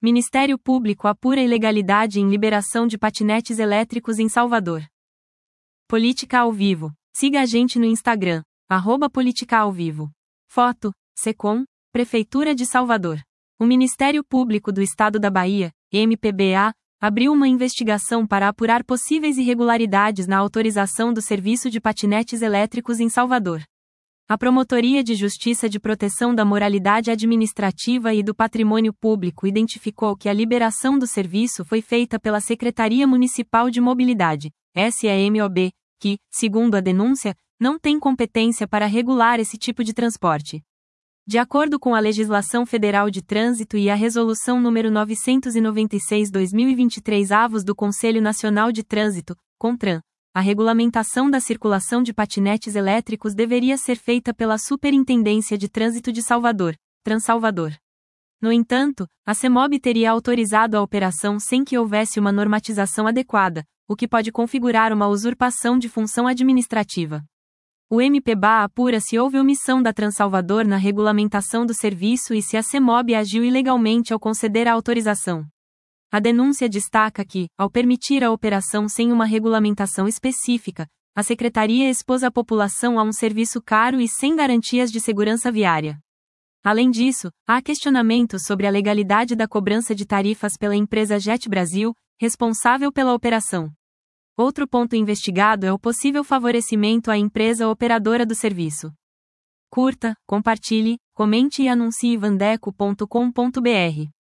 Ministério Público apura ilegalidade em liberação de patinetes elétricos em Salvador. Política ao vivo. Siga a gente no Instagram, @politicaauvivo. Foto, Secom, Prefeitura de Salvador. O Ministério Público do Estado da Bahia, MPBA, abriu uma investigação para apurar possíveis irregularidades na autorização do serviço de patinetes elétricos em Salvador. A Promotoria de Justiça de Proteção da Moralidade Administrativa e do Patrimônio Público identificou que a liberação do serviço foi feita pela Secretaria Municipal de Mobilidade, SEMOB, que, segundo a denúncia, não tem competência para regular esse tipo de transporte. De acordo com a legislação federal de trânsito e a Resolução nº 996/2023 avos do Conselho Nacional de Trânsito, CONTRAN, a regulamentação da circulação de patinetes elétricos deveria ser feita pela Superintendência de Trânsito de Salvador, Transalvador. No entanto, a CEMOB teria autorizado a operação sem que houvesse uma normatização adequada, o que pode configurar uma usurpação de função administrativa. O MPBA apura se houve omissão da Transalvador na regulamentação do serviço e se a CEMOB agiu ilegalmente ao conceder a autorização. A denúncia destaca que, ao permitir a operação sem uma regulamentação específica, a Secretaria expôs a população a um serviço caro e sem garantias de segurança viária. Além disso, há questionamentos sobre a legalidade da cobrança de tarifas pela empresa Jet Brasil, responsável pela operação. Outro ponto investigado é o possível favorecimento à empresa operadora do serviço. Curta, compartilhe, comente e anuncie vandeco.com.br.